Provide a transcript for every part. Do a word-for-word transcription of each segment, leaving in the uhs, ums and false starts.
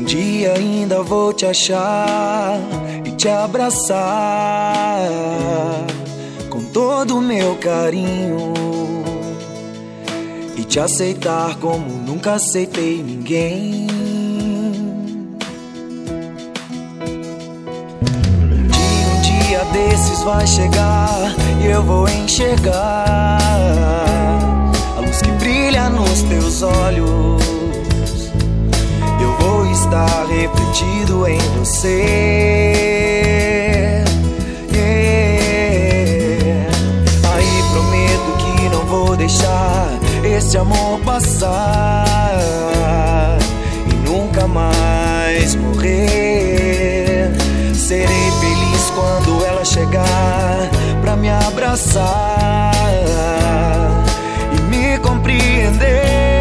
dia ainda vou te achar e te abraçar com todo o meu carinho e te aceitar como nunca aceitei ninguém. Um dia, um dia desses vai chegar e eu vou enxergar a luz que brilha nos teus olhos. Eu vou estar refletido em você. Yeah. Aí prometo que não vou deixar esse amor passar e nunca mais morrer. Serei feliz quando ela chegar pra me abraçar e me compreender.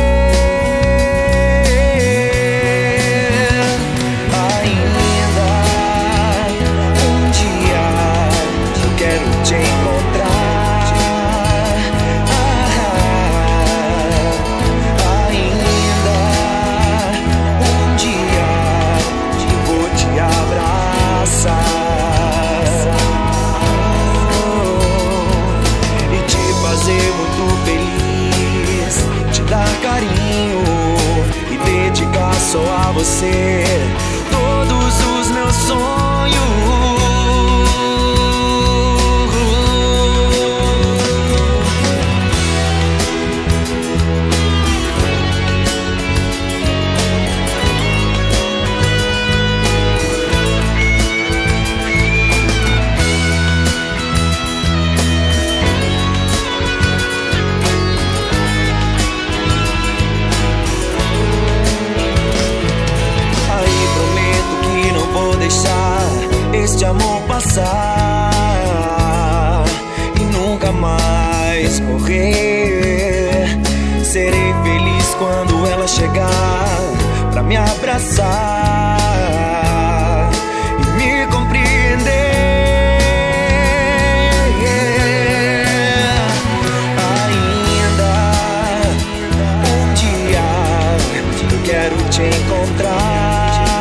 Só a você todos os meus sonhos. Este amor passar e nunca mais morrer. Serei feliz quando ela chegar pra me abraçar e me compreender. Ainda um dia eu quero te encontrar.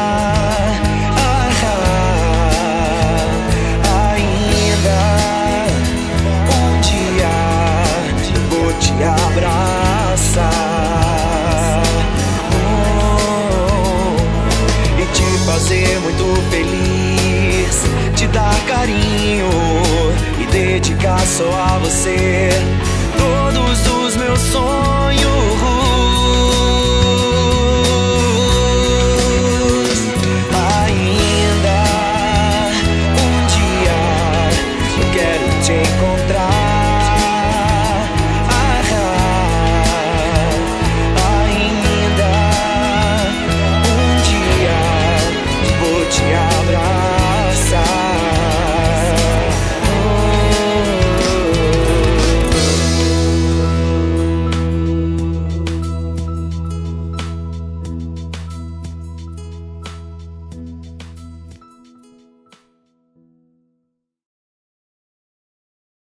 Fazer muito feliz, te dar carinho e dedicar só a você todos os meus sonhos.